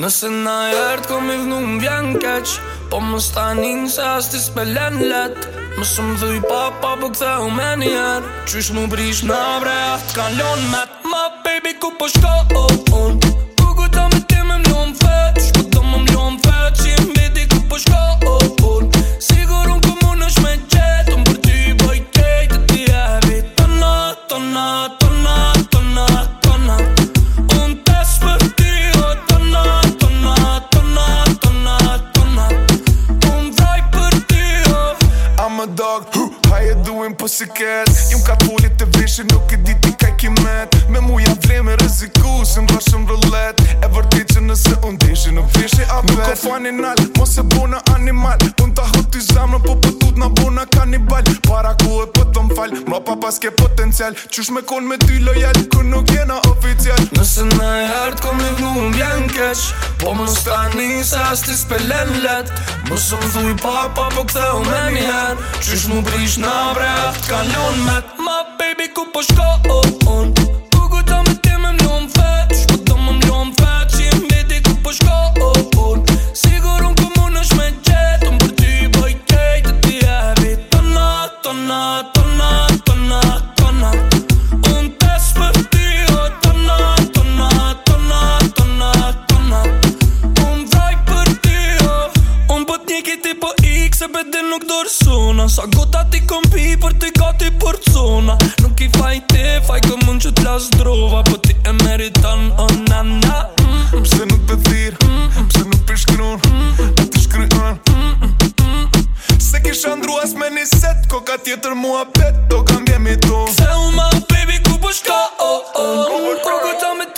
Nëse na jert kom i vnu m'vjen keq, po mos tanin se as ti s'pelen let. Mësë më thuj papa po ktheu me njerë, qysh mu prish në bre aht kalon met. Ma baby ku po shko on, ku ta me ti me mlon fet, shpo do më mlon fet, që jem vedi ku po shko on. Sigur unë ku mun është me qet, unë për ty boj kejt e ti e vit. Tona, tona, tona, tona, tona, unë tes për ty o tona, tona, tona, tona, tona, unë vraj për ty o. I'm a dog, how you doing pussycat? Jum ka t'follit të vishë, nuk e di ti kaj kimet. Me muja vre me rëziku, se m'bashëm rullet. E vërtit që nëse unë deshi nuk vishë a vet. Nuk o fani nal, mos e bona animal. Unë ta hëtë i zemrën, po pëtut na bona kanibal. Para ku e po të m'fall, mrapa pas ke potencial. Qysh me kon me ty lojal, ku nuk jena oficial. Nëse na jert kom i vnu m'vjen keq, po mos tani se as ti s'pelen let. Mësë më thuj papa po ktheu me njerë, qysh mu prish në bre aht kalon met. Ma baby ku po shko on, ku ta me ti me mlon fet, shpo do më mlon fet, që jem vedi ku po shko on. Sigur unë ku mun është me qet, unë për ty boj kejt e ti e vit. Tona, tona, tona, tona, tona, unë tes për ty o tona, tona, tona, tona, tona, unë vraj për ty o. Unë po t'njeki ti po ik se bedin nuk dorsona, sa gota ti kom pi për ty gati për cona. Nuk i faj ti, faj kë mund që t'las drova, po ti e meritan o nana. Pse nuk të thirë, pse nuk përshkron, a të shkryon. Se kisha ndru as me një set, koka tjetër mua pet, do kam vjemi ton. Ktheu ma baby ku po shko on, ku ta me